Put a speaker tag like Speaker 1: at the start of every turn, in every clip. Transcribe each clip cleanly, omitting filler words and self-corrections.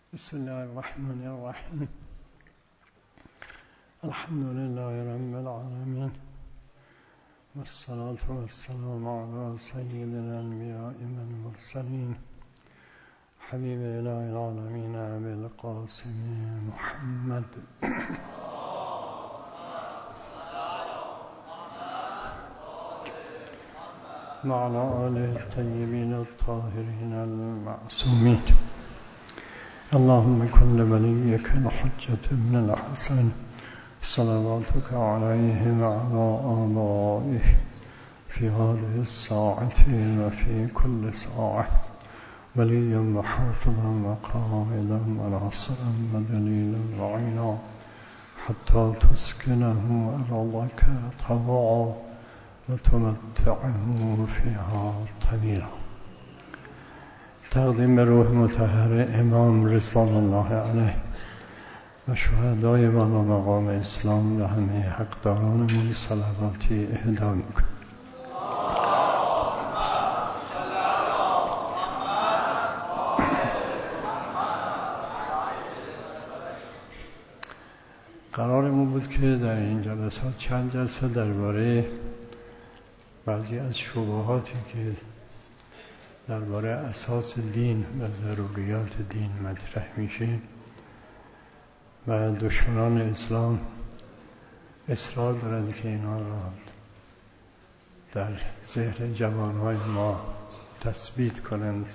Speaker 1: بسم الله الرحمن الرحيم. الحمد لله رب العالمين، والصلاة والسلام على سيد الأنبياء والمرسلين حبيب إله العالمين أبي القاسم محمد وعلى آله الطيبين الطاهرين المعصومين. اللهم كن لوليك الحجة ابن الحسن صلواتك عليه وعلى آبائه في هذه الساعة وفي كل ساعة وليا وحافظا وقائدا وناصرا ودليلا وعينا حتى تسكنه أرضك طوعا وتمتعه فيها طويلا. تقدیم به روح مطهر امام رضوان الله علیه و شهدای بالا مقام اسلام و همه حقدارانمون صلواتی اهدا میکنم. قرارمون بود که در این جلسات چند جلسه درباره بعضی از شبهاتی که درباره اساس دین و ضروریات دین مطرح میشه و دشمنان اسلام اصرار دارند که اینا را در ذهن جوانهای ما تثبیت کنند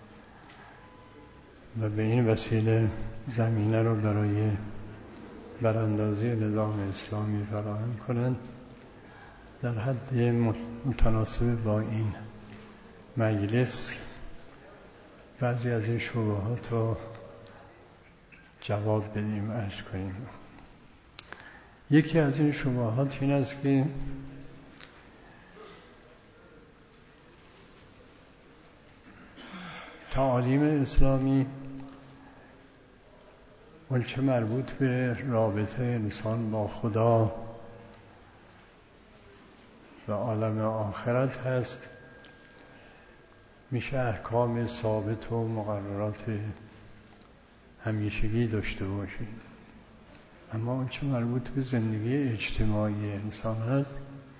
Speaker 1: و به این وسیله زمینه را برای براندازی نظام اسلامی فراهم کنند. در حد متناسب با این مجلس بعضی از این شبهات رو جواب بدیم، عرض کنیم. یکی از این شبهات این است که تعالیم اسلامی اونچه مربوط به رابطه انسان با خدا و عالم آخرت هست میشه احکام ثابت و مقررات همیشگی داشته باشیم، اما اونچه مربوط به زندگی اجتماعی انسان هست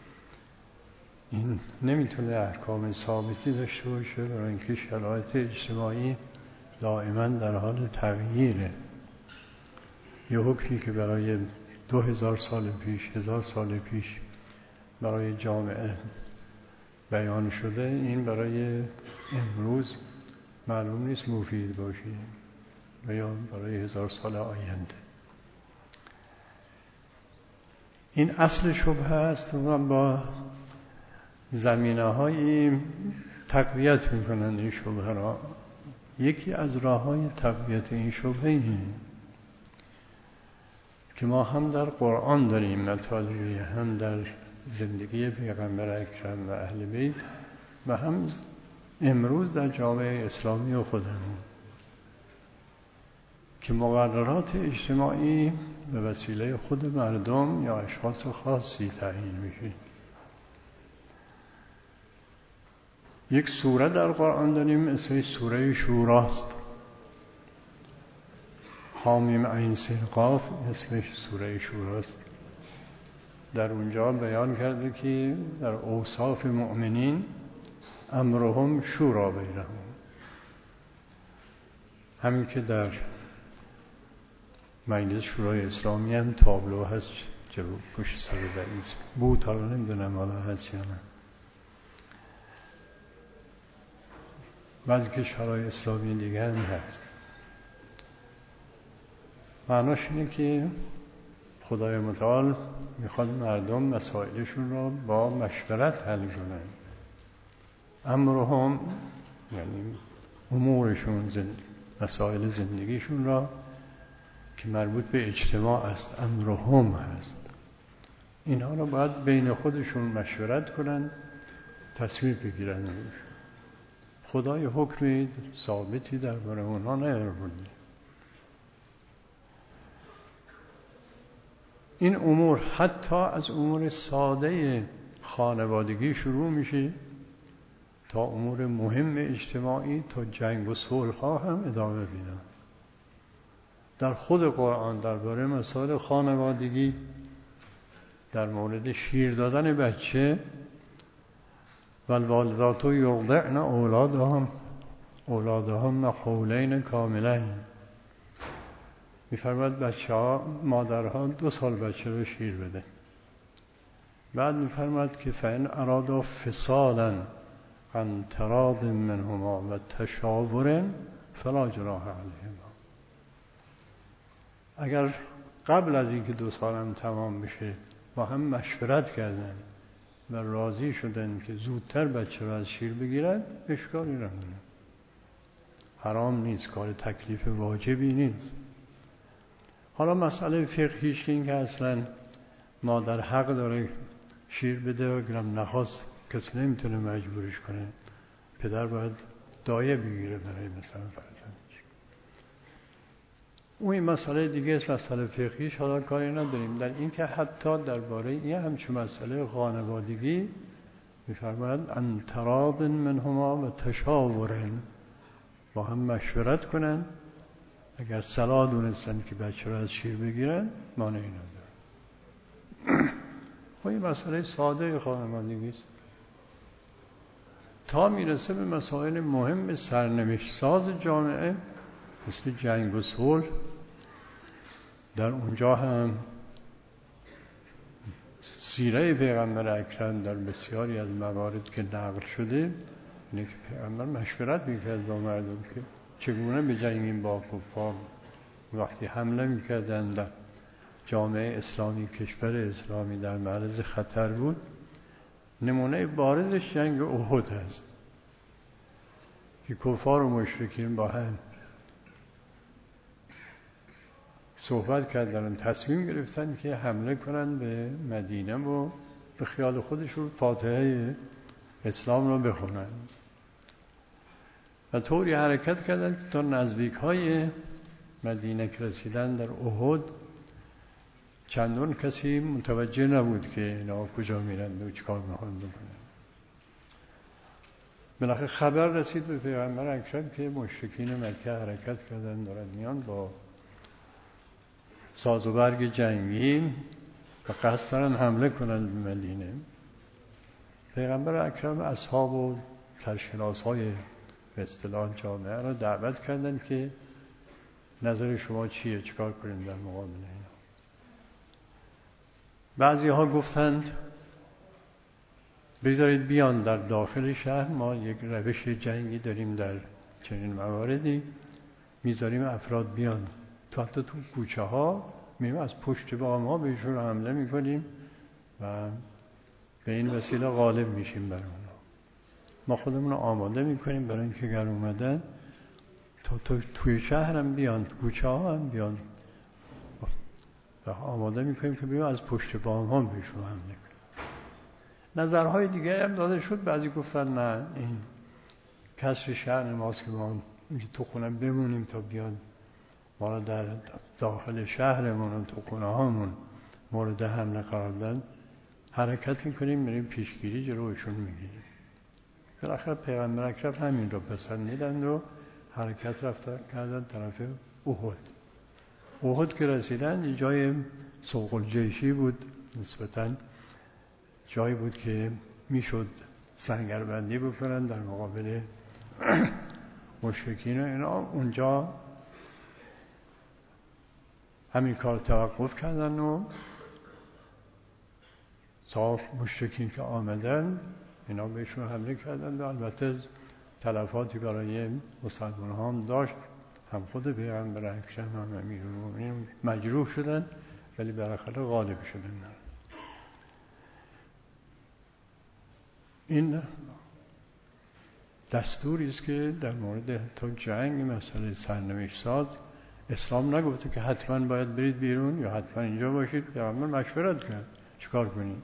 Speaker 1: این نمیتونه احکام ثابتی داشته باشه، برای اینکه شرایط اجتماعی دائما در حال تغییره. یه حکمی که برای 2000 سال پیش 1000 سال پیش برای جامعه بیان شده این برای امروز معلوم نیست مفید باشه و یا برای 1000 سال آینده. این اصل شبهه است و با زمینه هایی تقویت میکنند این شبهه را. یکی از راه های تقویت این شبهه اینه که ما هم در قرآن داریم مطالبی، هم در زندگی پیغمبر اکرم و اهل بیت و هم امروز در جامعه اسلامی و خودمون که مقررات اجتماعی به وسیله خود مردم یا اشخاص خاصی تعیین میشه. یک سوره در قرآن داریم اسمش سوره شوراست، حامیم عین سین قاف اسمش سوره شوراست. در اونجا بیان کرده که در اوصاف مؤمنین امرهم شورا بینهم، همین که در مجلس شورای اسلامی هم تابلو هست جلو پشت سر رئیس بود، حالا نمیدونم حالا هست یا نه. بعضی کشورهای اسلامی دیگه هم هست. معناش اینه که خدای متعال میخواد مردم مسائلشون را با مشورت حل کنن. امرهم یعنی امورشون، مسائل زندگیشون را که مربوط به اجتماع است امرهم هست، اینها را باید بین خودشون مشورت کنن، تصمیم بگیرن. خدای حکم ثابتی درباره اونها نیاورده. این امور حتی از امور ساده خانوادگی شروع میشه تا امور مهم اجتماعی، تا جنگ و صلح ها هم ادامه میدن. در خود قرآن درباره مسائل خانوادگی، در مورد شیر دادن بچه، والوالدات یرضعن اولادهن حولین کاملین، میفرماد بچه ها، مادرها 2 سال بچه رو شیر بده. بعد میفرماد که فإن ارادا فصالا عن تراض منهما و تشاور فلا جناح علیهما. اگر قبل از اینکه 2 سالم تمام بشه با هم مشورت کردن و راضی شدن که زودتر بچه رو از شیر بگیرن، اشکالی نداره، حرام نیست، کار تکلیف واجبی نیست. حالا مسئله فقهیش که این که اصلا مادر حق داره شیر بده و اگرم نخواست کسی نمیتونه مجبورش کنه، پدر باید دایه بگیره برای مثلا فرزندش. اون این مسئله دیگه است، مسئله فقهیش حالا کاری نداریم. در این که حتی درباره این همچون مسئله خانوادگی میفرماید ان تراض منهما و تشاور، با هم مشورت کنن، اگر صلاح دونستن که بچه رو از شیر بگیرن مانعی نداره. خب این مسئله ساده خانوادگی است. تا میرسه به مسائل مهم سرنوشت ساز جامعه مثل جنگ و صلح، در اونجا هم سیره پیغمبر اکرم در بسیاری از موارد که نقل شده اینه که پیغمبر مشورت میکرد با مردم که چگونه بجنگیم با کفار. وقتی حمله میکردن در جامعه اسلامی، کشور اسلامی در معرض خطر بود، نمونه بارزش جنگ احد است که کفار و مشرکین با هم صحبت کردن، تصمیم گرفتن که حمله کنن به مدینه و به خیال خودشون فاتحه اسلام رو بخونن و طوری حرکت کردن که تا نزدیک های مدینه که رسیدن در احد چندان کسی متوجه نبود که اینا کجا میرن و چیکار میخوان بکنن. بالاخره خبر رسید به پیغمبر اکرم که مشرکین مکه حرکت کردن، دارن میان با ساز و برگ جنگی و قصد دارن حمله کنن به مدینه. پیغمبر اکرم اصحاب و سرشناس‌های به اصطلاح جامعه را دعوت کردن که نظر شما چیه، چیکار کنیم در مقابل اینا. بعضی ها گفتند بذارید بیان در داخل شهر، ما یک روش جنگی داریم در چنین مواردی، میذاریم افراد بیان تا حتی تو کوچه ها میریم از پشت بام ها بهشون حمله میکنیم و به این وسیله غالب میشیم بر اونا. ما خودمون رو آماده میکنیم برای اینکه اگر اومدن تا توی شهر هم بیان، کوچه ها هم بیان و آماده میکنیم که بیان از پشت بام ها بهشون حمله کنیم. نظرهای دیگه هم داده شد، بعضی گفتن نه، این کسر شأن ماست که ما تو خونه بمونیم تا بیان ما را در داخل شهرمون و تو خونه هامون مورد حمله قرار دادن، حرکت میکنیم میریم پیشگیری جلوشون میگیریم. بالاخره پیغمبر اکرم همین رو پسندیدند و حرکت رفتن کردن طرف احد. احد که رسیدن یه جای سوق الجیشی بود، نسبتاً جایی بود که میشد سنگربندی بکنن در مقابل مشرکین و اینا. اونجا همین کار توقف کردن و تا مشرکین که آمدن اینا بهشون حمله کردن و البته تلفاتی برای مسلمان ها هم داشت، هم خود پیغمبر اکرم هم امیرالمومنین مجروح شدن ولی بالاخره غالب شدن. این دستوری است که در مورد تو جنگ، مسئله سرنوشت ساز، اسلام نگفته که حتما باید برید بیرون یا حتما اینجا باشید. پیغمبر مشورت کرد چیکار کنید.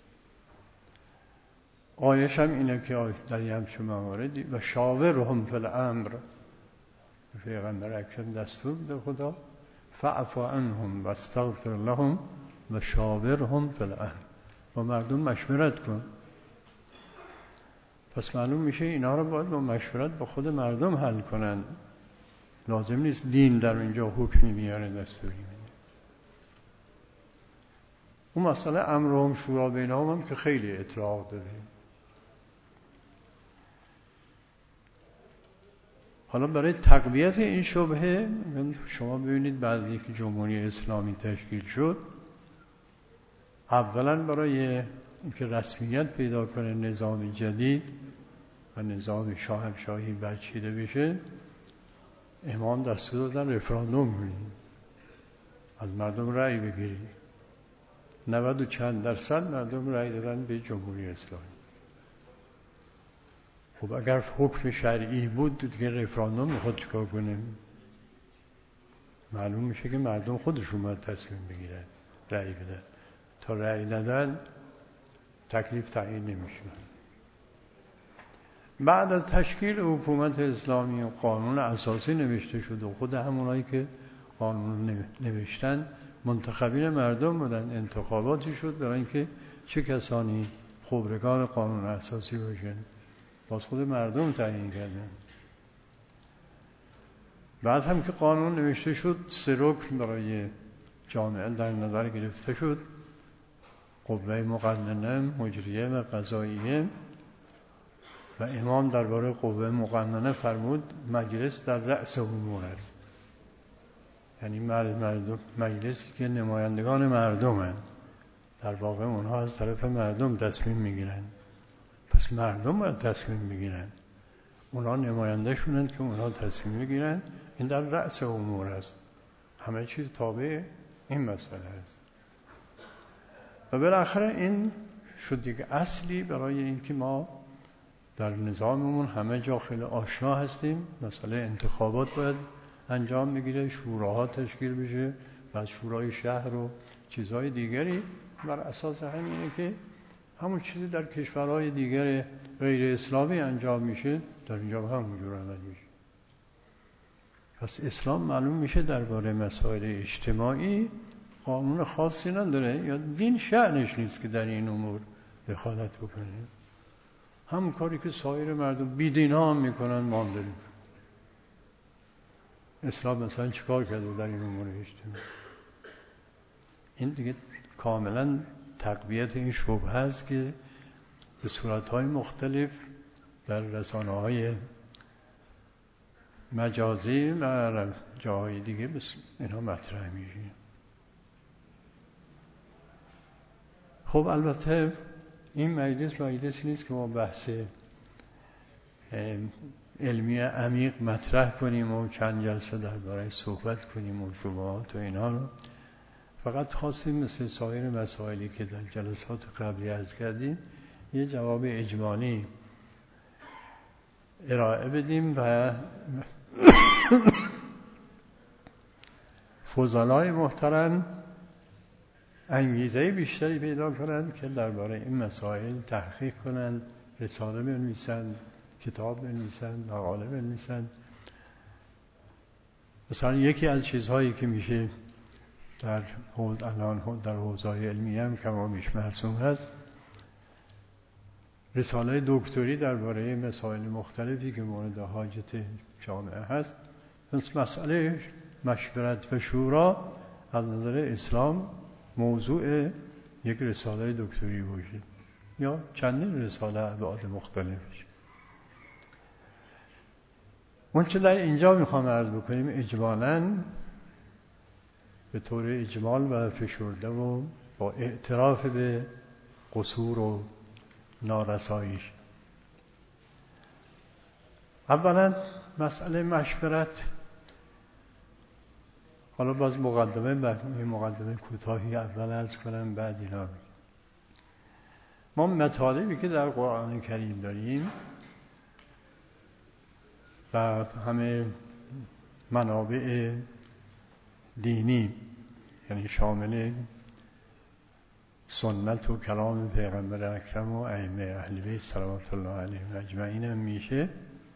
Speaker 1: آیش هم اینه که در همچون مواردی و شاورهم فی الامر، پیغمبر اکرم دستور بده خدا فاعف عنهم واستغفر لهم و شاورهم فی الامر، با مردم مشورت کن. پس معلوم میشه اینا رو باید با مشورت با خود مردم حل کنند. لازم نیست دین در اینجا حکمی میاره دستوری میده. اون مسئله امرهم شورا بینهم هم که خیلی اطلاق داره. حالا برای تقویت این شبهه شما ببینید بعد اینکه جمهوری اسلامی تشکیل شد، اولا برای اینکه رسمیت پیدا کنه نظام جدید و نظام شاهنشاهی برچیده بشه، امام دستور دادن رفراندوم کنید، از مردم رأی بگیرید. 90 و چند درصد مردم رأی دادن به جمهوری اسلامی. خب اگر حکم شرعی بود دیگه رفراندوم میخواد چیکار کنه؟ معلوم میشه که مردم خودشون باید تصمیم بگیرن، رأی بدن. تا رأی ندن تکلیف تعیین نمیشه. بعد از تشکیل حکومت اسلامی و قانون اساسی نوشته شد و خود همونایی که قانون نوشتن منتخبین مردم بودن، انتخاباتی شد برای اینکه چه کسانی خبرگان قانون اساسی باشن، باز خود مردم تعیین کردن. بعد هم که قانون نوشته شد 3 رکن برای جامعه در نظر گرفته شد: قوه مقننه، مجریه و قضاییه. و امام درباره قوه مقننه فرمود مجلس در رأس امور است، یعنی مجلسی که نمایندگان مردم هستند، در واقع اونها از طرف مردم تصمیم میگیرند، پس مردم باید تصمیم بگیرند، اونها نماینده شونند که اونها تصمیم بگیرند. این در رأس امور است، همه چیز تابع این مسئله است. و بالاخره این شد دیگه اصلی برای اینکه ما در نظاممون همه جا خیلی آشنا هستیم. مسئله انتخابات باید انجام بگیره، شوراها تشکیل بشه، بعد شورای شهر و چیزهای دیگری. بر اساس همینه که همون چیزی در کشورهای دیگر غیر اسلامی انجام میشه در اینجا همونجور عمل میشه. پس اسلام معلوم میشه درباره مسائل اجتماعی قانون خاصی نداره، یا دین شأنش نیست که در این امور دخالت بکنه. همون کاری که سایر مردم بیدین ها هم میکنن ما هم داریم. اسلام مثلا چیکار کرده در این امور اجتماعی؟ این دیگه کاملا تقویت این شبهه است که به صورتهای مختلف در رسانه‌های مجازی و جاهای دیگه اینها مطرح میشه. خب البته این مجلسی نیست که ما بحث علمی عمیق مطرح کنیم و چند جلسه درباره صحبت کنیم و شبهات و اینها رو. فقط خواستیم مثل سایر مسائلی که در جلسات قبلی عرض کردیم یه جواب اجمالی ارائه بدیم و فضلای محترم انگیزه بیشتری پیدا کنند که درباره این مسائل تحقیق کنند، رساله بنویسند، کتاب بنویسند، مقاله بنویسند. مثلا یکی از چیزهایی که میشه الان در حوزه‌های علمی هم کمابیش مرسوم هست، رساله دکتری درباره مسائل مختلفی که مورد حاجت جامعه هست. مسئله مشورت و شورا از نظر اسلام موضوع یک رساله دکتری باشه یا چندین رساله ابعاد مختلفش. اون چه در اینجا میخوام عرض بکنیم اجمالاً به طور اجمال و فشرده و با اعتراف به قصور و نارساییش. اولا مسئله مشورت، حالا باز مقدمه کوتاهی اول عرض کنم بعد اینا. ما مطالبی که در قرآن کریم داریم و همه منابع دینی، یعنی شامل سنت و کلام پیغمبر اکرم و ائمه اهل بیت صلوات الله علیهم اجمعین هم میشه.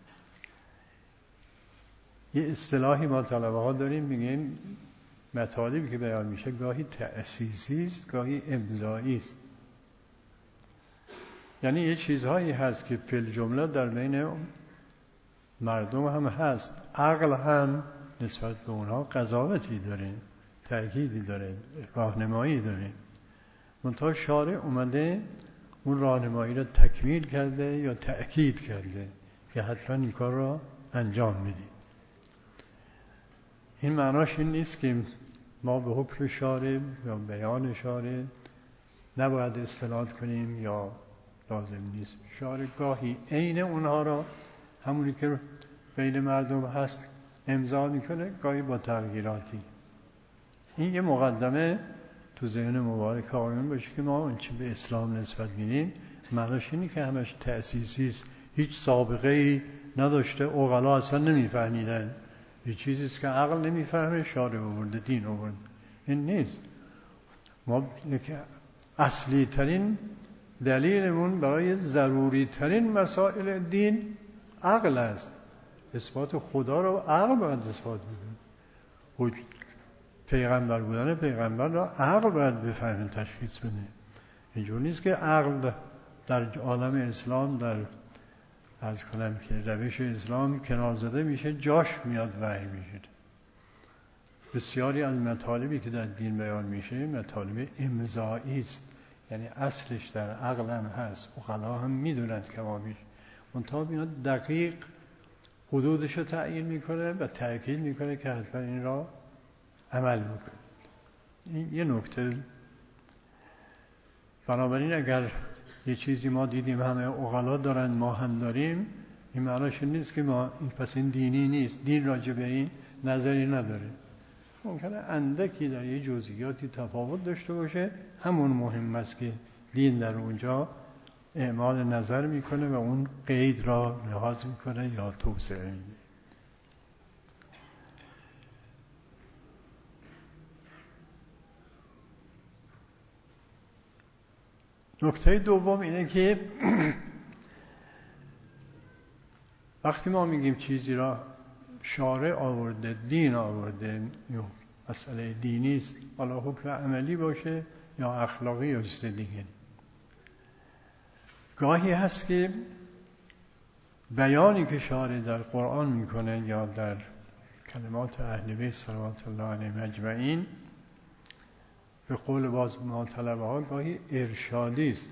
Speaker 1: یه اصطلاحی ما طلبه ها داریم میگیم مطالبی که بیان میشه گاهی تأسیسی است گاهی امضایی است. یعنی یه چیزهایی هست که فی الجمله در بین مردم هم هست، عقل هم نسبت به اونها قضاوتی داره، تأکیدی داره، راهنمایی داره. منتها شارع اومده اون راهنمایی را تکمیل کرده یا تأکید کرده که حتما این کار را انجام بدید. این معناش این نیست که ما به حکم شارع یا بیان شارع نباید استناد کنیم یا لازم نیست. شارع گاهی عین اونها را همونی که بین مردم هست امضا میکنه، گاهی با تغییراتی. این یه مقدمه تو ذهن مبارک آقایون باشه که ما اون چی به اسلام نسبت میدیم معناش اینه که همش تأسیسی است، هیچ سابقه ای نداشته، عقلا اصلا نمیفهمیدن، یه چیزیست که عقل نمیفهمه شارع آورده، دین آورده. این نیست. ما اصلی ترین دلیلمون برای ضروری ترین مسائل دین عقل است. اثبات خدا رو عقل باید اثبات بده. پیغمبر بودن پیغمبر را عقل باید بفهمه، تشخیص بده. اینجور نیست که عقل در عالم اسلام، در عرض کنم که روش اسلام کنار زده میشه، جاش میاد وحی میشه. بسیاری از مطالبی که در دین بیان میشه مطالب امضایی است، یعنی اصلش در عقل هم هست، عقلا هم میدونند کمابیش، منتها اینا دقیق حدودش رو تعیین میکنه و تأکید میکنه که حتما این را عمل بکنه. این یه نکته. بنابراین اگر یه چیزی ما دیدیم همه عقلا دارن ما هم داریم، این معناش نیست که ما این دینی نیست، دین راجع به این نظری نداره. ممکنه اندکی در یه جزئیاتی تفاوت داشته باشه، همون مهم است که دین در اونجا اعمال نظر میکنه و اون قید را لحاظ میکنه یا توسعه میده. نکته دوم اینه که وقتی ما میگیم چیزی را شارع آورده، دین آورده، یا مسئله دینی است، حالا حکم عملی باشه یا اخلاقی یا چیز دیگه، گاهی هست که بیانی که شارع در قرآن میکنه یا در کلمات اهل بیت صلوات الله علیهم اجمعین، به قول باز ما طلبه ها گاهی ارشادی است،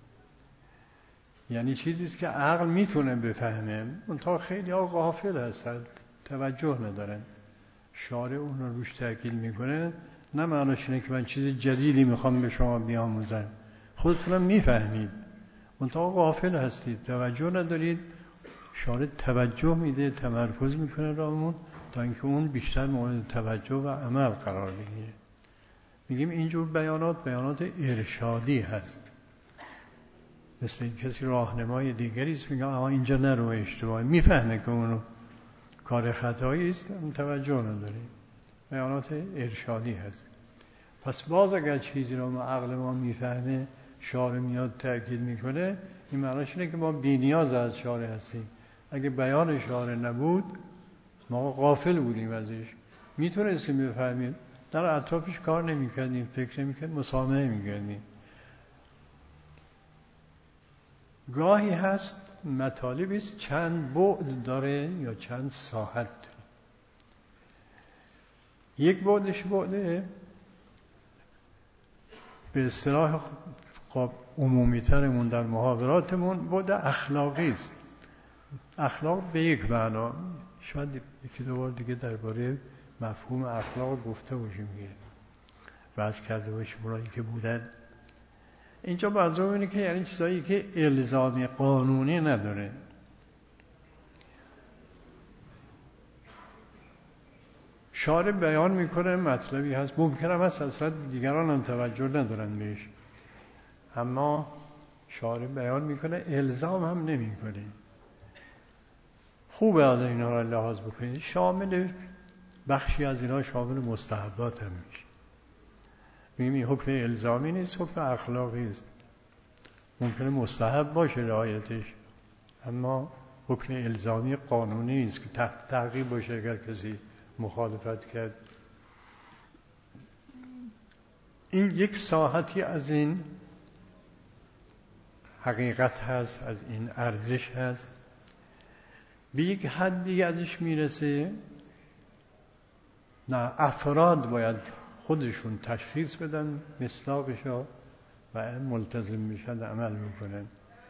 Speaker 1: یعنی چیزی است که عقل میتونه بفهمه، منتها خیلی ها غافل هستند، توجه ندارن. شارع اون رو روش تأکید میکنه، نه معناش اینه که من چیز جدیدی میخوام به شما بیاموزم، خودتونم میفهمید، منتها غافل هستید، توجه ندارید. شارع توجه میده، تمرکز میکنه رامون تا اینکه اون بیشتر مورد توجه و عمل قرار بگیره. میگیم اینجور بیانات ارشادی هست، مثل این کسی راهنمای دیگری است، میگه آها اینجا نرو، اشتباهی، میفهمه که اونو کار خطایی است، اون توجه نداره. بیانات ارشادی هست. پس باز اگر چیزی رو ما عقل ما میفهمه، شارع میاد تأکید میکنه، این معناش اینه که ما بی‌نیاز از شارع هستیم. اگه بیان شارع نبود ما غافل بودیم ازش، میتونستیم بفهمیم، در اطرافش کار نمیکردیم، فکر نمیکردیم، مسامحه میکردیم. گاهی هست مطالبی است چند بعد داره یا چند ساحت. یک بعدش بعد به اصطلاح عمومی ترمون در محاوراتمون بعد اخلاقی است. اخلاق به یک معنا، شاید یکی دو بار دیگه درباره مفهوم اخلاق گفته باشیم، بحث کرده باشیم اونایی که بودن. اینجا منظور اینه که یعنی چیزایی که الزامی قانونی نداره. شارع بیان میکنه مطلبی هست، ممکنه هست اصلا دیگران هم توجه ندارن بهش، اما شارع بیان میکنه، الزام هم نمیکنه. خوبه از اینا را لحاظ بکنید. شامل بخشی از اینا شامل مستحبات هم میشه. میگیم این حکم الزامی نیست، حکم اخلاقی است. ممکنه مستحب باشه رعایتش، اما حکم الزامی قانونی نیست که تحت تعقیب باشه اگر کسی مخالفت کرد. این یک ساحتی از این حقیقت هست، از این ارزش هست. به یک حدی ازش میرسه نه، افراد باید خودشون تشخیص بدن مصداقشو و ملتزم میشن عمل میکنن.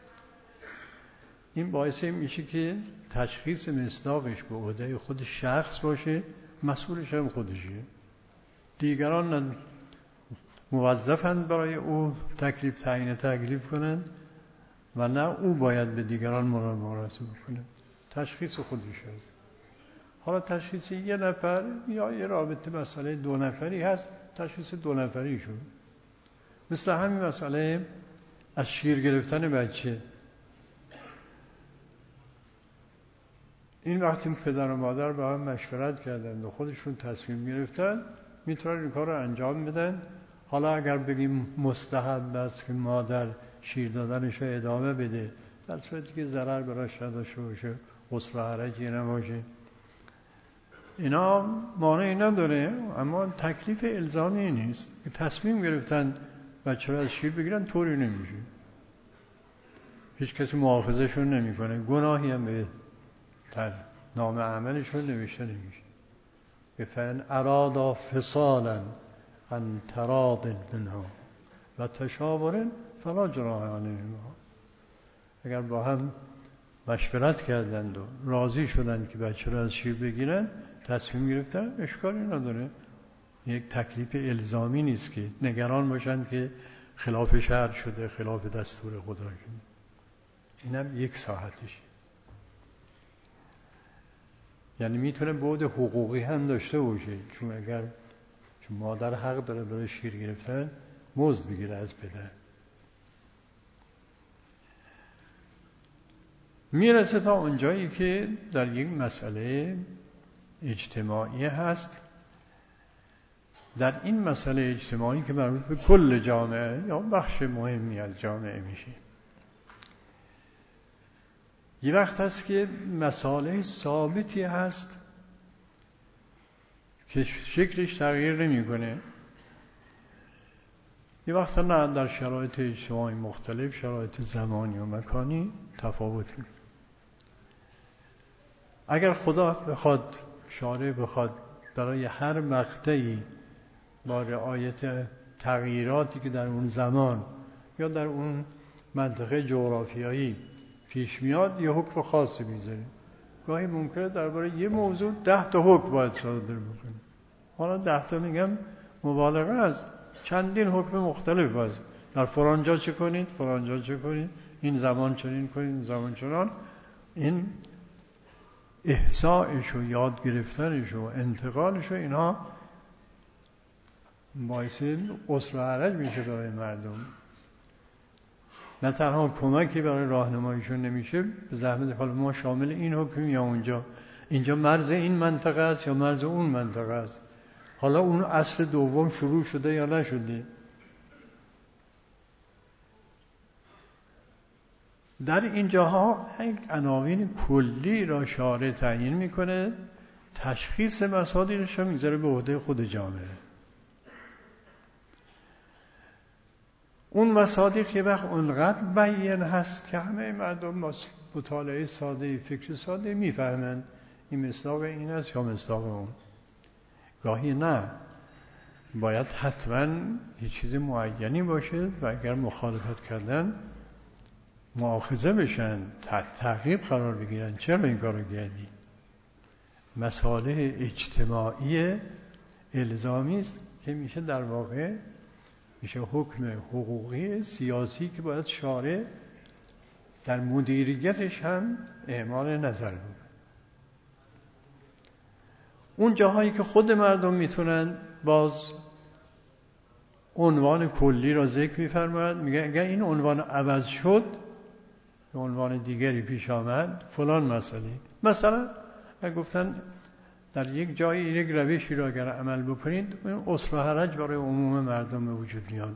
Speaker 1: این باعث میشه که تشخیص مصداقش به عهده خود شخص باشه، مسئولش هم خودشه. دیگران موظفند برای او تعیین تکلیف کنن و نه او باید به دیگران مراجعه کنه. تشخیص خودش هست. حالا تشخیص یه نفر یا یه رابطه مسئله دو نفری هست، تشخیص دو نفری شد. مثل همین مسئله از شیر گرفتن بچه. این وقتی پدر و مادر با هم مشورت کردن و خودشون تصمیم گرفتن میتونن این کار رو انجام بدن. حالا اگر بگیم مستحب است که مادر شیر دادنش رو ادامه بده، در صورتی که ضرر براش نداشته باشه، غسل و حرجی نباشه، اینا مانعی نداره، اما تکلیف الزامی نیست. که تصمیم گرفتن بچه رو از شیر بگیرن، طوری نمیشه. هیچ کسی محافظه‌شون نمیکنه، گناهی هم به نام عملشون نوشته نمیشه. فَإِنْ أَرَادَا فِصَالًا عَنْ تَرَاضٍ مِنْهُمَا و تشاور فلا جناح علیهما. اگر با هم مشورت کردند و راضی شدند که بچه رو از شیر بگیرن، تصمیم گرفتن، اشکالی نداره. یک تکلیف الزامی نیست که نگران باشند که خلاف شرع شده، خلاف دستور خدا شده. اینم یک ساعتش. یعنی میتونه بعد حقوقی هم داشته باشه، چون مادر حق داره برای شیر گرفتن مزد بگیره از پدر. میرسه تا اونجایی که در یک مسئله اجتماعی هست. در این مسئله اجتماعی که مربوط به کل جامعه یا بخش مهمی از جامعه میشه، یه وقت هست که مسائل ثابتی هست که شکلش تغییر نمیکنه. یه وقت نه، در شرایط اجتماعی مختلف، شرایط زمانی و مکانی تفاوت میکنه. اگر خدا بخواد، شارع بخواد برای هر مقطعی با رعایت تغییراتی که در اون زمان یا در اون منطقه جغرافیایی پیش میاد یه حکم خاصی میذاره. گاهی ممکنه درباره یه موضوع 10 تا حکم باید صادر بکنه. حالا 10 تا میگم مبالغه است، چندین حکم مختلف باید. در فلان جا چه کنید، فلان جا چه کنید، این زمان چنین کنید، این زمان چنان. این احصائش و یاد گرفتنش و انتقالش و اینها باعث عسر و حرج میشه برای مردم. نه تنها کمکی برای راهنماییشون نمیشه، به زحمت حال ما شامل این حکم یا اونجا، اینجا مرز این منطقه است یا مرز اون منطقه است، حالا اون اصل دوم شروع شده یا نشده. در این جاها یک عناوین کلی را شارع تعیین میکنه، تشخیص مصادیقش رو میذاره به عهده خود جامعه. اون مصادیق یه وقت اونقدر بیان هست که همه مردم با مطالعه ساده، فکر ساده میفهمند این مصداق این است یا مصداق اون. گاهی نه، باید حتما یه چیز معینی باشه و اگر مخالفت کردن مؤاخذه بشن، تعقیب قرار بگیرن. چرا این کارو کردی؟ مسائل اجتماعی الزامی است که میشه در واقع میشه حکم حقوقی سیاسی که باید شارع در مدیریتش هم اعمال نظر بود. اون جاهایی که خود مردم میتونن باز عنوان کلی را ذکر میفرماید، میگه اگر این عنوان عوض شد عنوان دیگری پیش آمد فلان مسئله، مثلا اگر گفتن در یک جایی یک روشی را اگر عمل بکنید این عسر و حرج برای عموم مردم به وجود میاد،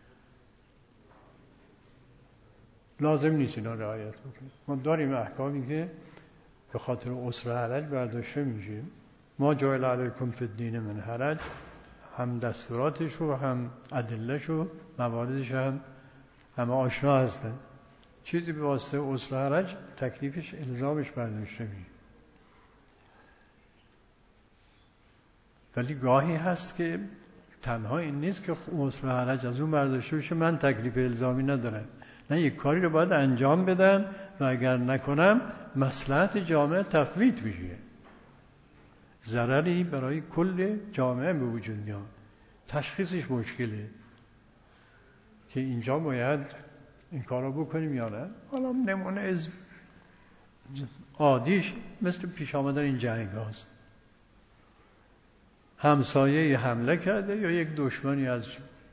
Speaker 1: لازم نیست اینا رعایت بکنید. ما داریم احکامی که به خاطر عسر و حرج برداشته میشه. ما جعل علیکم فی الدین من حرج، هم دستوراتش و هم ادله‌ش و مواردش هم همه آشنا هستن. چیزی به واسطه عسر و حرج تکلیفش الزامش برداشته میشه. ولی گاهی هست که تنها این نیست که عذر و حرج از اون برداشته بشه من تکلیف الزامی ندارم، نه، یک کاری رو باید انجام بدم و اگر نکنم مصلحت جامعه تفویت میشه، ضرری برای کل جامعه به وجود میاد. تشخیصش مشکله که اینجا باید این کار رو بکنیم یا نه. حالا نمونه از عادیش مثل پیش آمدن این جنگ هاست، همسایه حمله کرده یا یک دشمنی از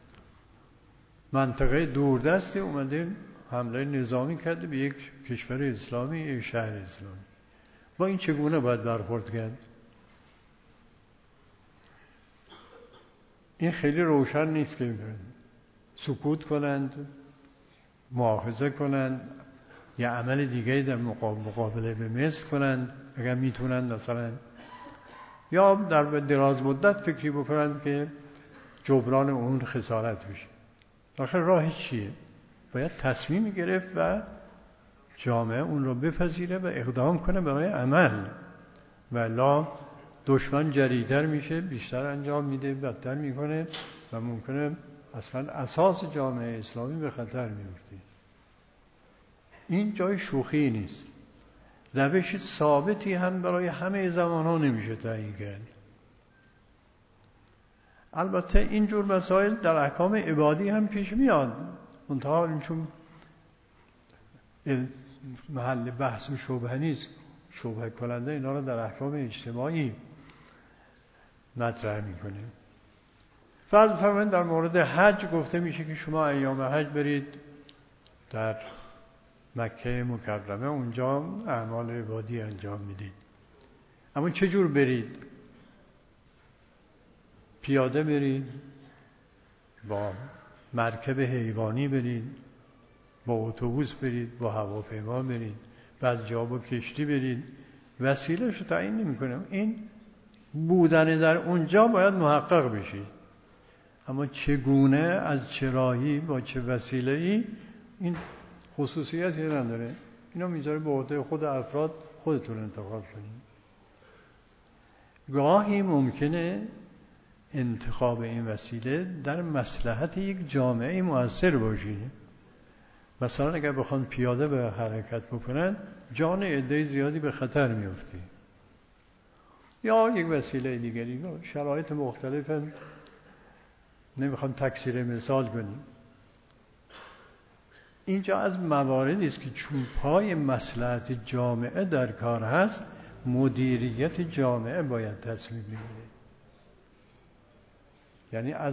Speaker 1: منطقه دوردستی اومده حمله نظامی کرده به یک کشور اسلامی، یک شهر اسلامی. با این چگونه باید برخورد کرد؟ این خیلی روشن نیست که سکوت کنند، مؤاخذه کنند، یا عمل دیگری در مقابله به مثل کنند اگر میتونند مثلا، یا در دراز مدت فکری بکنند که جبران اون خسارت بشه. آخر راهش چیه؟ باید تصمیم گرفت و جامعه اون رو بپذیره و اقدام کنه برای عمل، ولی دشمن جریتر میشه، بیشتر انجام میده، بدتر میکنه و ممکنه اصلا اساس جامعه اسلامی به خطر میفته. این جای شوخی نیست. روش ثابتی هم برای همه زمانها نمیشه تعیین کرد. البته اینجور مسائل در احکام عبادی هم پیش میاد، منتها این چون محل بحث و شبهه نیست، شبهه کننده اینا رو در احکام اجتماعی مطرح میکنه. فرض فرمایید در مورد حج گفته میشه که شما ایام حج برید در مکه مکرمه، اونجا اعمال عبادی انجام میدید. اما چجور برید؟ پیاده برید، با مرکب حیوانی برید، با اتوبوس برید، با هواپیما برید، بعد جا با کشتی برید، وسیله‌اش رو تعیین نمی‌کنه. این بودن در اونجا باید محقق بشه، اما چگونه، از چه راهی، با چه وسیله‌ای، این خصوصیتی نداره. اینا میذاره به عهده خود افراد، خودتون انتخاب کنید. گاهی ممکنه انتخاب این وسیله در مصلحت یک جامعه مؤثر باشه. مثلا اگر بخوان پیاده به حرکت بکنن، جان عده زیادی به خطر میفته. یا یک وسیله دیگری، شرایط مختلف، نمیخوام تکثیر مثال کنیم. اینجا از مواردی است که چون پای مصلحت جامعه در کار هست، مدیریت جامعه باید تصمیم بگیره. یعنی از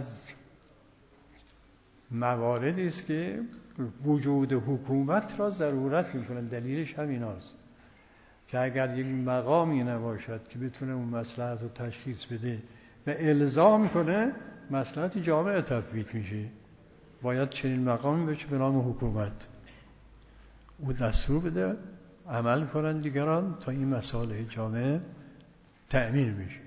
Speaker 1: مواردی است که وجود حکومت را ضرورت میکنه. دلیلش همین است که اگر یک مقامی نباشد که بتونه اون مصلحت رو تشخیص بده و الزام کنه، مصلحت جامعه تفویت میشه. باید چنین مقامی باشه به نام حکومت، او دستور بده عمل کنن دیگران تا این مصالح جامعه تأمین بشه.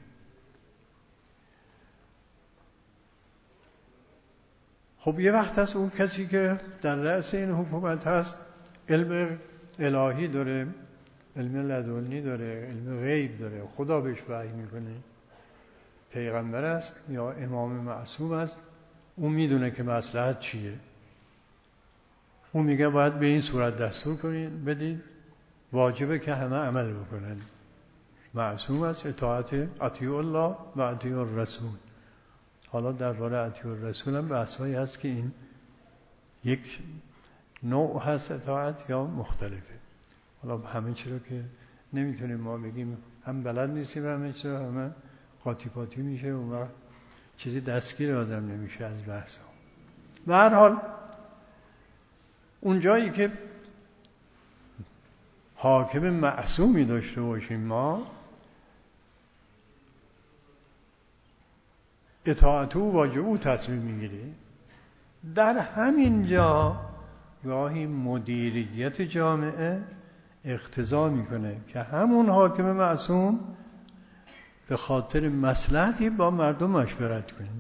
Speaker 1: خب یه وقت هست اون کسی که در رأس این حکومت هست علم الهی داره، علم لدنی داره، علم غیب داره، خدا بهش وحی میکنه، پیغمبر است یا امام معصوم است، اون میدونه که مصلحت چیه. اون میگه باید به این صورت دستور کنید بدید، واجبه که همه عمل بکنن. معصوم است، اطیع الله و اطیع الرسول. حالا درباره اطیع الرسول هم بحثایی هست که این یک نوع هست اطاعت یا مختلفه. حالا همه چی رو که نمیتونیم ما بگیم، هم بلد نیستیم، همه چی رو همه قاطی پاتی میشه و چیزی دستگیر آدم نمیشه از بحث ها. و هر حال اون جایی که حاکم معصومی داشته باشیم ما، اطاعت او واجب او تصمیم میگیره. در همین جا گاهی مدیریت جامعه اقتضا میکنه که همون حاکم معصوم به خاطر مصلحتی با مردم مشورت کنه.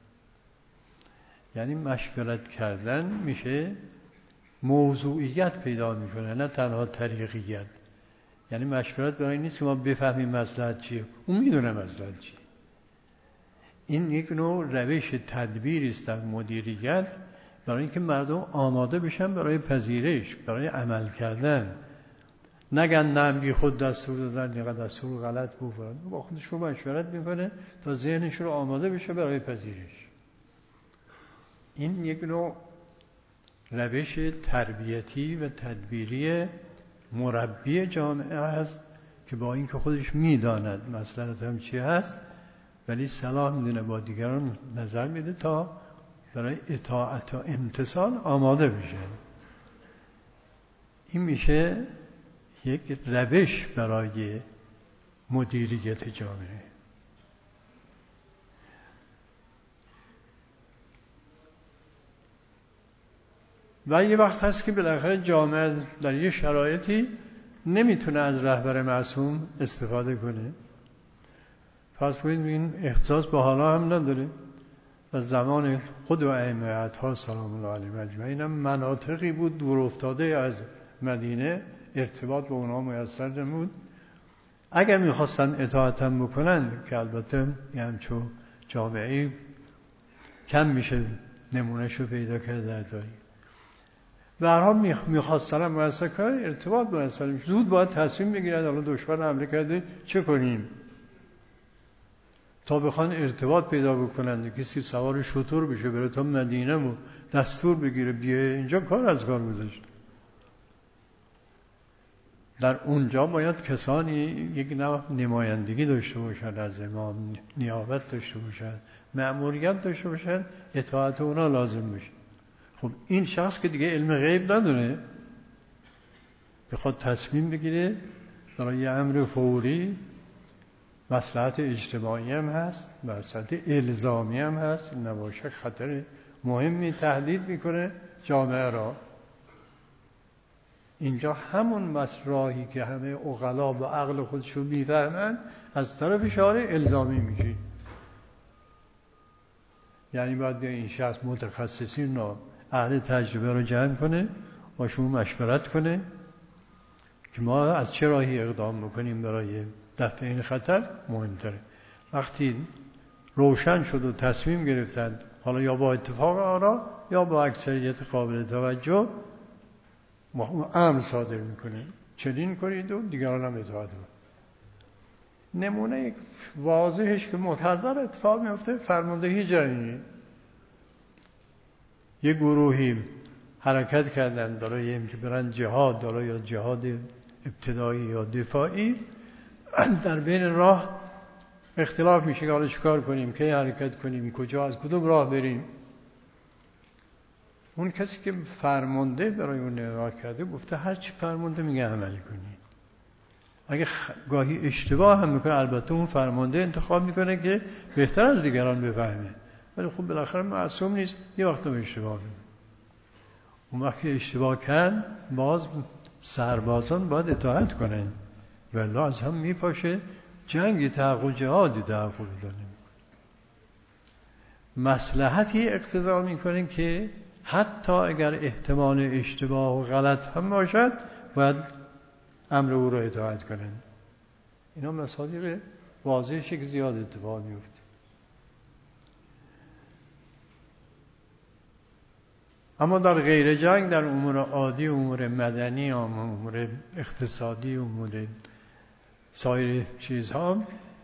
Speaker 1: یعنی مشورت کردن میشه موضوعیت پیدا میکنه، نه تنها طریقیت. یعنی مشورت برای نیست که ما بفهمیم مصلحت چیه، اون میدونه مصلحت چیه. این یک نوع روش تدبیری است در مدیریت برای اینکه مردم آماده بشن برای پذیرش، برای عمل کردن. نگن نه بی خود دستور دادن یا دستور غلط بود، با خودشون مشورت میکنه تا ذهنشون آماده بشه برای پذیرش. این یک نوع روش تربیتی و تدبیری مربی جامعه هست که با اینکه خودش میداند مصلحت هم چی هست ولی صلاح میدونه با دیگران نظر میده تا برای اطاعت و امتثال آماده بشه. این میشه یک روش برای مدیریت جامعه. و یه وقت هست که بالاخره جامعه در یه شرایطی نمیتونه از رهبر معصوم استفاده کنه. پس ببین اختصاص به حالا هم نداره. در زمان خود و ائمه اطهار سلام الله علیهم اجمعین هم مناطقی بود دور افتاده از مدینه، ارتباط با اونها میسر نبود. اگر میخواستن اطاعت هم بکنن که البته همچون جامعه کم میشه نمونهشو پیدا کرده در تاریخ، به هر حال میخواستن هم میسر کنن، ارتباط میسر زود باید تصمیم بگیرن حالا دشمن حمله کرده چه کنیم تا بخوان ارتباط پیدا بکنن. کسی سوار شتر بشه بره تا مدینه و دستور بگیره بیه اینجا کار از کار گذاشت. در اونجا باید کسانی یک نوع نمایندگی داشته باشند، از امام نیابت داشته باشند، مأموریت داشته باشند، اطاعت اونا لازم باشه. خب این شخص که دیگه علم غیب نداره بخواد تصمیم بگیره برای امر فوری، مصلحت اجتماعی هم هست، مصلحت الزامی هم هست، این نباشه خطر مهمی تهدید میکنه جامعه را. اینجا همون راهی که همه عقلا با عقل خودشون میفهمن از طرف شارع الزامی میشه. یعنی باید بیا این شخص متخصصین و اهل تجربه رو جمع کنه، باشون مشورت کنه که ما از چه راهی اقدام بکنیم برای دفع این خطر مهمتره. وقتی روشن شد و تصمیم گرفتند، حالا یا با اتفاق آرا یا با اکثریت قابل توجه، امر صادر میکنه چنین کنید و دیگران هم اطاعت کنید. نمونه واضحش که مکرر اتفاق میفته فرماندهی جنگی. یه گروهی حرکت کردن برای اینکه برن جهاد، حالا یا جهاد ابتدایی یا دفاعی، در بین راه اختلاف میشه که حالا چیکار کنیم، کی حرکت کنیم، کجا از کدوم راه بریم. اون کسی که فرمانده برای اون نگاه کرده گفته هر چی فرمانده میگه عمل کنی. اگه گاهی اشتباه هم میکنه البته اون فرمانده انتخاب میکنه که بهتر از دیگران بفهمه، ولی خب بالاخره معصوم نیست، یه وقت هم اشتباه میکنه. اون وقت که اشتباه کرد باز سربازان باید اطاعت کنن ولی از هم میپاشه، جنگی تحقق جهادی تحقق داره. مصلحتی اقتضا میکنه که حتی اگر احتمال اشتباه و غلط هم باشد باید امر او را اطاعت کنن. اینا مصادیق واضحه که زیاد اتفاق میفته. اما در غیر جنگ، در امور عادی، امور مدنی، امور اقتصادی، امور سایر چیزها،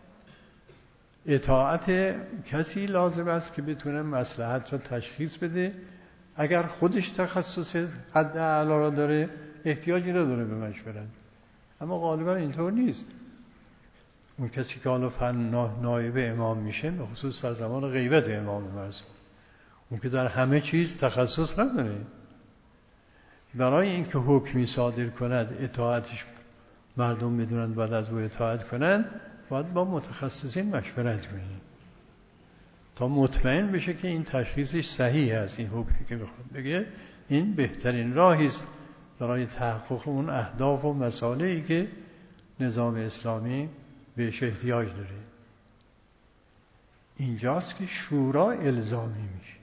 Speaker 1: اطاعت کسی لازم است که بتونه مصلحت را تشخیص بده. اگر خودش تخصص حد اعلی را داره احتیاجی نداره به مشورت، اما غالبا اینطور نیست. اون کسی که حالا نایب امام میشه، به خصوص در زمان غیبت امام معصوم، اون که در همه چیز تخصص نداره، برای اینکه حکمی صادر کند اطاعتش مردم بدونن بعد از او اطاعت کنن، باید با متخصصین مشورت کنید تا مطمئن بشه که این تشخیصش صحیح است. این حکمی که بخواد بگه این بهترین راهی است برای تحقق اون اهداف و مصالحی که نظام اسلامی بهش احتیاج داره. اینجاست که شورا الزامی میشه.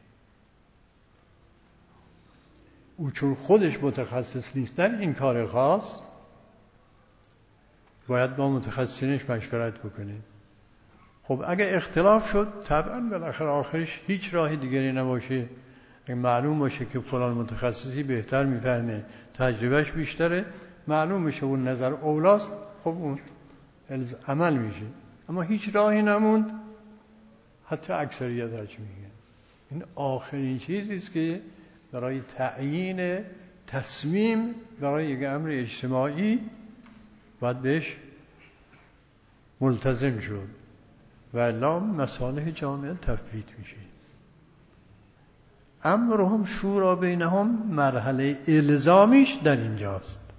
Speaker 1: او چون خودش متخصص نیستن این کار خاص، باید با متخصصینش مشورت بکنه. خب اگه اختلاف شد طبعا بالاخره آخرش هیچ راه دیگری نباشه، اگه معلوم باشه که فلان متخصصی بهتر میفهمه، تجربهش بیشتره، معلوم بشه اون نظر اولاست، خب اون عمل میشه. اما هیچ راهی نموند، حتی اکثریت هرچی میگن. این آخرین چیزی است که برای تعیین تصمیم برای یک امر اجتماعی باید بهش ملتزم شد و الا مصالح جامعه تفویت میشه. امرهم شورا بینهم مرحله الزامیش در اینجاست.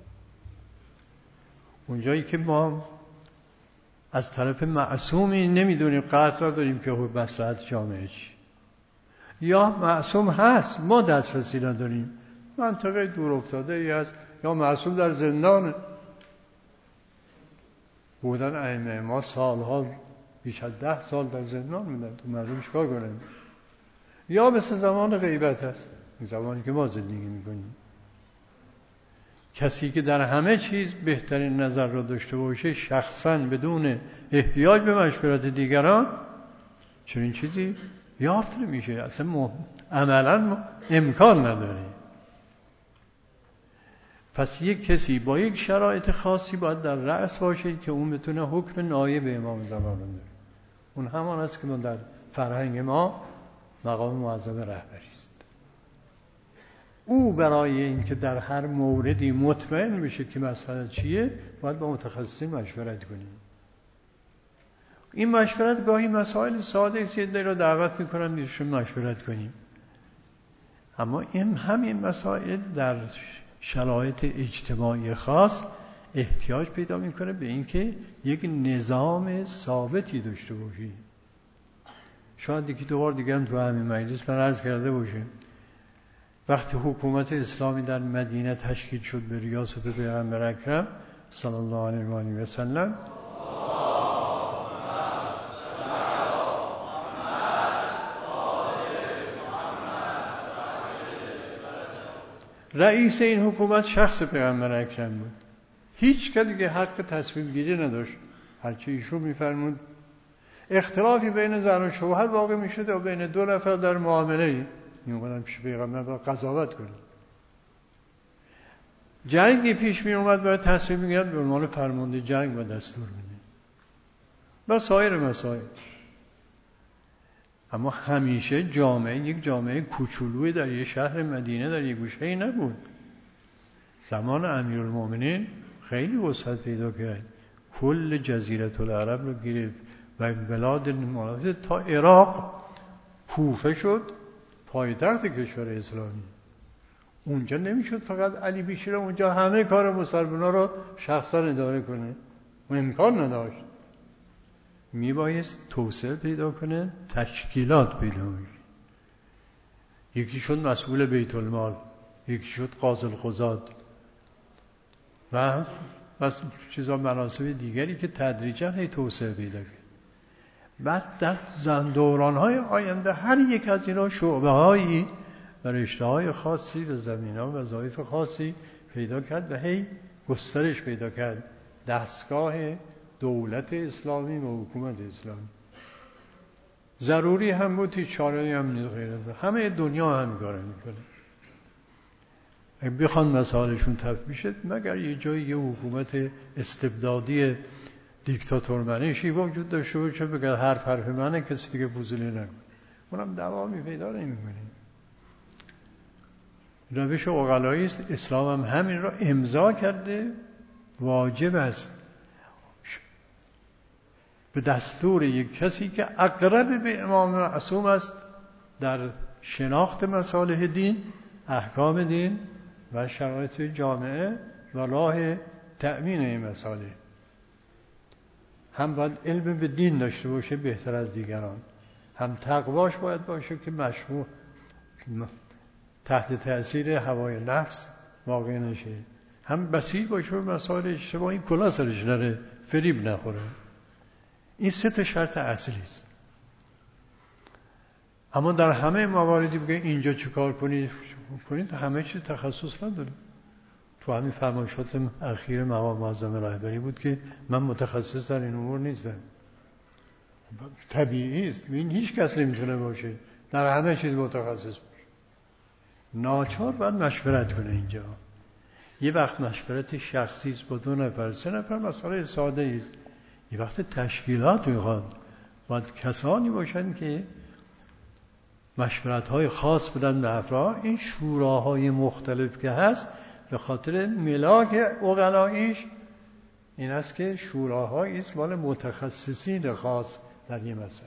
Speaker 1: اونجایی که ما از طرف معصومی نمیدونیم قطع را داریم که مصلحت جامعه چی، یا معصوم هست ما دسترسی نداریم، منطقه دور افتاده ای هست، یا معصوم در زندان بودن. ائمه ما سالها بیش از 10 سال در زندان میدن، تو مردم چیکار کنن؟ یا مثل زمان غیبت هست، این زمانی که ما زندگی میکنیم. کسی که در همه چیز بهترین نظر را داشته باشه شخصا بدون احتیاج به مشورت دیگران چنین چیزی یافت نمیشه، اصلا عملا امکان نداره. پس یک کسی با یک شرایط خاصی باید در رأس باشه که اون بتونه حکم نایب امام زمان رو داره. اون همان است که ما در فرهنگ ما مقام معظم رهبری است. او برای اینکه در هر موردی مطمئن بشه که مسئله چیه باید با متخصصین مشورت کنیم. این مشورت گاهی مسائل ساده است، یه رو دعوت میکنم میشون مشورت کنیم، اما این همین مسائل در شرایط اجتماعی خاص احتیاج پیدا میکنه به اینکه یک نظام ثابتی داشته باشی. شاید یکی دو بار دیگه هم تو همین مجلس من عرض کرده باشه، وقتی حکومت اسلامی در مدینه تشکیل شد به ریاست پیغمبر اکرم صلی الله علیه و آله و سلم، رئیس این حکومت شخص پیغمبر اکرم بود. هیچ کس دیگه حق تصمیم گیری نداشت، هرچی ایشون میفرمود. اختلافی بین زن و شوهر واقع میشد و بین دو نفر در معامله میومدن پیش پیغمبر با قضاوت کنن. جنگی پیش می اومد باید تصمیم میگیرد به عنوان فرمانده جنگ و دستور میده و سایر مسائل. اما همیشه جامعه یک جامعه کوچولوی در یک شهر مدینه در یک گوشه‌ای نبود. زمان امیرالمومنین خیلی وسعت پیدا کرد، کل جزیره العرب رو گرفت و بلاد مناطق تا عراق. کوفه شد پایتخت کشور اسلامی. اونجا نمیشد فقط علی بشیره اونجا همه کار مسلمان‌ها رو شخصا اداره کنه، امکان نداشت. میبایست توسعه پیدا کنه، تشکیلات پیدا میشه. یکی شد مسئول بیت المال، یکی شد قاضی القضات و بس چیزا مناصب دیگری که تدریجا هی توسعه پیدا کرد. بعد در دوران‌های آینده هر یک از اینا شعبه‌هایی و رشته‌های خاصی و زمینه‌ها و وظایف خاصی پیدا کرد و هی گسترش پیدا کرد. دستگاه دولت اسلامی و حکومت اسلامی ضروری هم بود، هیچ چاره‌ای هم نیست غیر از همه دنیا هم کار میکنه. اگه بخوان مسائلشون تفویض شد مگر یه جایی یه حکومت استبدادی دیکتاتور منشی وجود داشته باشه بگه هر حرف منه کسی دیگه فضولی نگه، اونم دوامی پیدا نمیکنه. روش عقلایی است. اسلام هم همین را امضا کرده، واجب است به دستور یک کسی که اقرب به امام معصوم است در شناخت مصالح دین، احکام دین و شرایط جامعه و راه تأمین این مصالح. هم باید علم به دین داشته باشه بهتر از دیگران، هم تقواش باید باشه که مشمول تحت تأثیر هوای نفس واقع نشه، هم بصیر باشه به مسائل اجتماعی، کلا سرش نره، فریب نخوره. این سه تا شرط اصلی است. اما در همه مواردی بگه اینجا چه کار کنید همه چیز تخصص نداره. تو همین فرمایشات اخیر مقام معظم رهبری بود که من متخصص در این امور نیستم. طبیعی است. این هیچ کس نمیتونه باشه در همه چیز متخصص باشه. ناچار باید مشورت کنه. اینجا یه وقت مشورت شخصی است با 2 نفر 3 نفر، مسئله ساده است. یه وقت تشکیلات میخواد، باید کسانی باشن که مشورت‌های خاص بدن به افراد. این شوراهای مختلف که هست به خاطر ملاک عقلاییش این است که شوراهایی است مال متخصصین خاص در یه مسئله.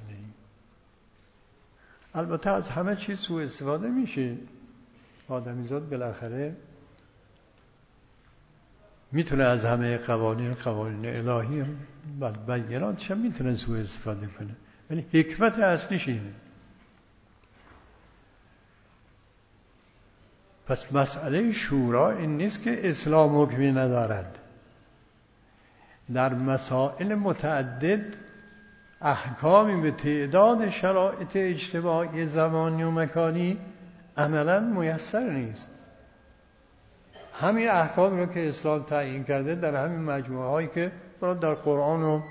Speaker 1: البته از همه چیز سوء استفاده میشه. آدمیزاد بالاخره میتونه از همه قوانین الهی بیاناتش هم میتونه سوء استفاده کنه، ولی حکمت اصلیش اینه. پس مسئله شورا این نیست که اسلام حکمی ندارد. در مسائل متعدد احکامی به تعداد شرایط اجتماعی زمانی و مکانی عملا میسر نیست. همین احکامی رو که اسلام تعیین کرده در همین مجموعه هایی که در قرآن و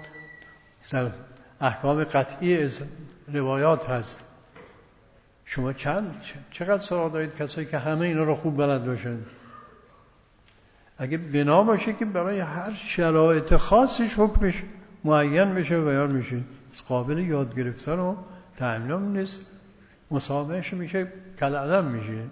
Speaker 1: احکام قطعی روایات هست، شما چقدر سراغ دارید کسایی که همه اینا رو خوب بلد باشن؟ اگه بنا باشه که برای هر شرایط خاصش حکمش معین بشه و بیان میشه، قابل یاد گرفتن و تعمیم نیست، مسامحش میشه، کالعدم میشه.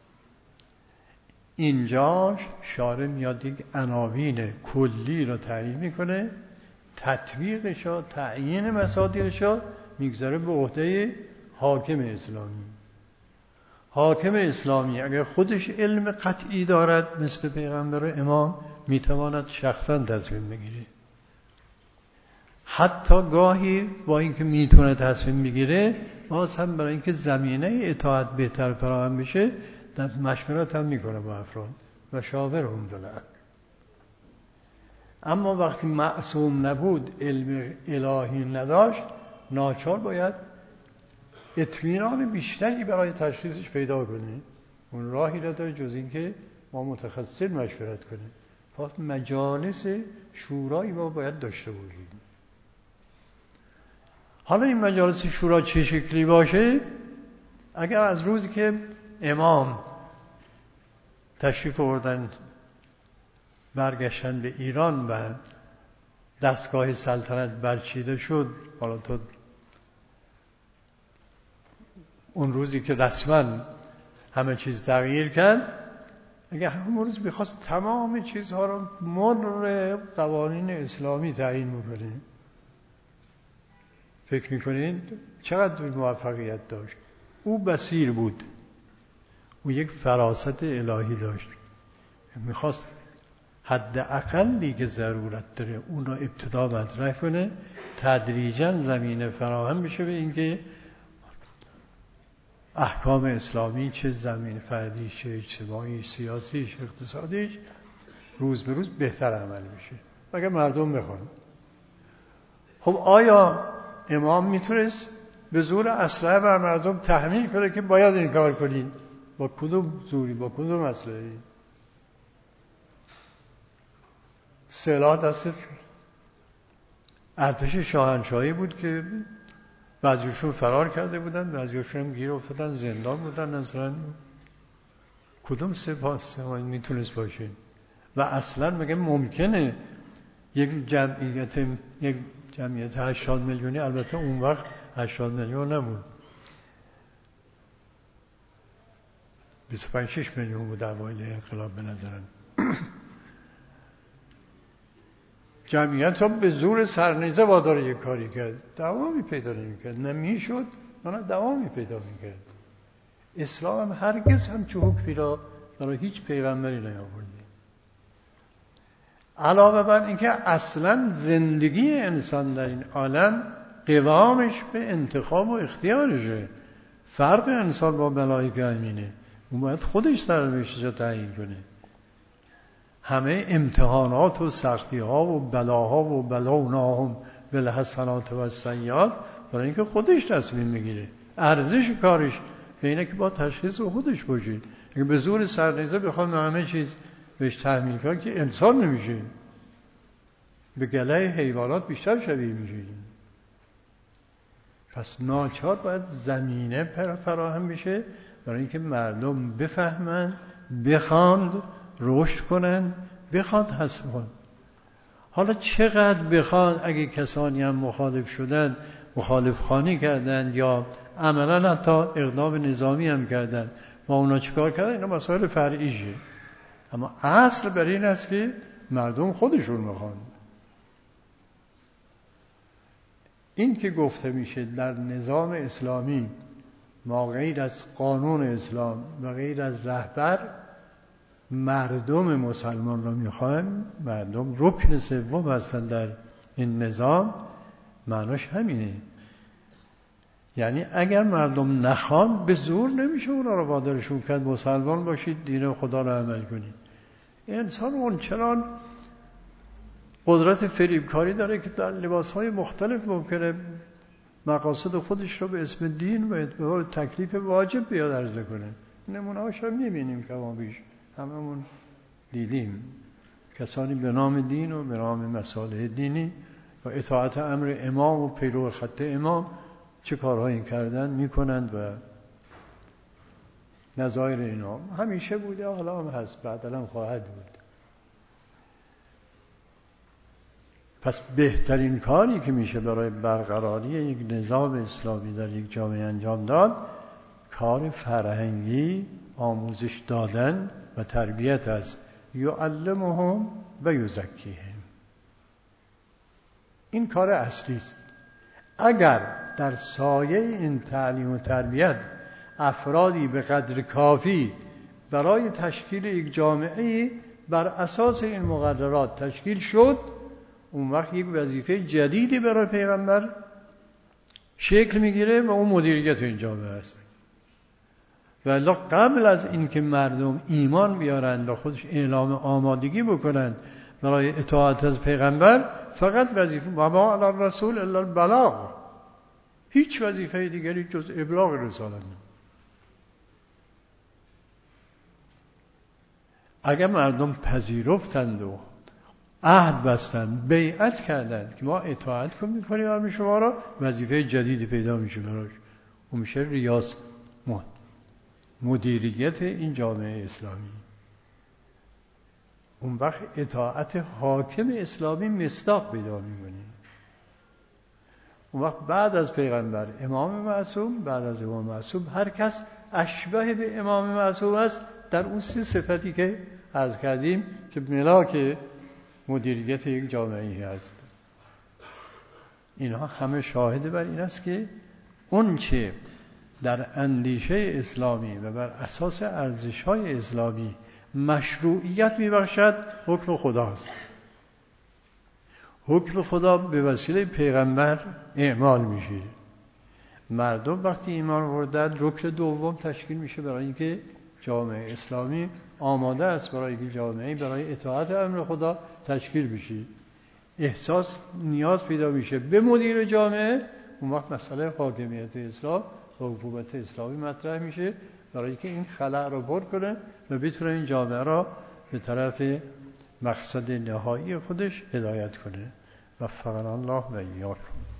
Speaker 1: اینجا شارع میاد یک عناوین کلی رو تعیین میکنه، تطبیقش و تعیین مصادیقش رو میگذاره به عهده حاکم اسلامی. حاکم اسلامی اگر خودش علم قطعی دارد مثل پیغمبر و امام، میتواند شخصا تصمیم بگیره. حتی گاهی با اینکه میتونه تصمیم بگیره، باز هم برای اینکه زمینه اطاعت بهتر فراهم بشه در مشورت هم میکنه با افراد و شاورهم بالامر. اما وقتی معصوم نبود، علم الهی نداشت، ناچار باید اطمینان بیشتری برای تشخیصش پیدا کنه. اون راهی نداره جز این که ما متخصصین مشورت کنیم. پس مجالس شورایی ما باید داشته باشیم. حالا این مجالس شورا چه شکلی باشه؟ اگر از روزی که امام تشریف آوردن برگشتن به ایران و دستگاه سلطنت برچیده شد، حالا تا اون روزی که رسما همه چیز تغییر کرد، اگر همون روز میخواست تمام چیزها رو مر قوانین اسلامی تعیین بکنه، فکر میکنید چقدر موفقیت داشت؟ او بصیر بود، او یک فراست الهی داشت، میخواست حد اقلی که ضرورت داره اون رو ابتدا مطرح کنه، تدریجاً زمینه فراهم بشه به اینکه احکام اسلامی چه زمین فردیش، چه اجتماعی، سیاسیش، اقتصادیش روز به روز بهتر عمل میشه اگر مردم بخوان. خب آیا امام میتونست به زور اسلحه بر مردم تحمیل کنه که باید این کار کنید؟ با کدوم زوری، با کدوم اسلحه‌ای؟ سلاح دست ارتش شاهنشاهی بود که بعضیشون فرار کرده بودن، بعضیشون هم گیر افتادن، زندان بودن. مثلا کدوم سپاس میتونست باشه؟ و اصلا مگه ممکنه یک جمعیت 80 میلیونی، البته اون وقت 80 میلیون نبود، 25-6 میلیون بود اوایل انقلاب به نظرم، جمعیت رو به زور سرنیزه وادار یک کاری کرد، دوامی پیدا نمی‌کرد، نمیشد، نه دوامی پیدا می‌کرد. اسلام هم هرگز همچه حکمی را برای هیچ پیغمبری نیاورده. علاوه بر اینکه اصلا زندگی انسان در این عالم قوامش به انتخاب و اختیارشه. فرق انسان با ملائکه همینه، اون باید خودش سرنوشتش رو تعیین کنه. همه امتحانات و سختی ها و بلاها و بلوناهم بالحسنات و السیئات برای اینکه خودش تصمیم میگیره. ارزش کارش به اینه که با تشخیص خودش باشید. اگه به زور سرنیزه بخوام همه چیز بهش تحمیل کنم که انسان نمیشه، به گله حیوانات بیشتر شبیه میشه. پس ناچار باید زمینه فراهم بشه برای اینکه مردم بفهمند، بخواند، رشد کنند، بخواند حسن کنند. حالا چقدر بخواند، اگه کسانی هم مخالف شدند، مخالف خوانی کردند یا عملا حتی اقدام نظامی هم کردند، ما اونا چیکار کردن؟ اینا مسائل فرعیشه. اما اصل بر این است که مردم خودشون میخواند. این که گفته میشه در نظام اسلامی ما غیر از قانون اسلام و غیر از رهبر مردم مسلمان رو میخوایم، مردم رکن سوم هستن در این نظام، معناش همینه. یعنی اگر مردم نخوان به زور نمیشه اونا رو وادارشون کرد مسلمان باشید، دین خدا رو عمل کنید. انسان اونچنان قدرت فریبکاری داره که در لباسهای مختلف ممکنه مقاصد خودش رو به اسم دین و اعتبار تکلیف واجب بیاد عرضه کنه. نمونه‌هاش هم می‌بینیم کما بیش، هممون دیدیم کسانی به نام دین و به نام مصالح دینی و اطاعت امر امام و پیرو خط امام چه کارهایی کردن میکنند و نظایر اینا همیشه بوده، حالا هم هست، بعدا هم خواهد بود. پس بهترین کاری که میشه برای برقراری یک نظام اسلامی در یک جامعه انجام داد، کار فرهنگی، آموزش دادن و تربیت است. یعلمهم و یزکیهم. این کار اصلی است. اگر در سایه این تعلیم و تربیت افرادی به قدر کافی برای تشکیل یک جامعه بر اساس این مقررات تشکیل شد، اون وقت یک وظیفه جدیدی برای پیغمبر شکل میگیره و اون مدیریت این جامعه است. ولی قبل از اینکه مردم ایمان بیارند و خودش اعلام آمادگی بکنند برای اطاعت از پیغمبر، فقط وظیفه و ما علی الرسول الا البلاغ، هیچ وظیفه دیگری جز ابلاغ رسالت نیست. اگر مردم پذیرفتند و عهد بستند، بیعت کردند که ما اطاعت میکنیم امر شما را، وظیفه جدیدی پیدا میشه براش، اون میشه ریاست، مدیریت این جامعه اسلامی. اون وقت اطاعت حاکم اسلامی مصداق پیدا میکنه. اون وقت بعد از پیغمبر امام معصوم، بعد از امام معصوم هر کس اشبه به امام معصوم است در اون سه صفتی که عرض کردیم که ملاک مدیریت یک جامعه است. اینها همه شاهد بر این است که اون چه در اندیشه اسلامی و بر اساس ارزش‌های اسلامی مشروعیت می‌بخشد، حکم خداست. حکم خدا به وسیله پیغمبر اعمال میشه. مردم وقتی ایمان آوردند، رکن دوم تشکیل میشه برای اینکه جامعه اسلامی آماده است برای اینکه جامعه برای اطاعت امر خدا تشکیل بشه. احساس نیاز پیدا میشه به مدیر جامعه، اون وقت مسئله حاکمیت اسلام و حکومت اسلامی مطرح میشه برای اینکه این خلأ رو پر کنه و بتونه این جامعه را به طرف مقصد نهایی خودش هدایت کنه. وفقنا الله و ایاکم.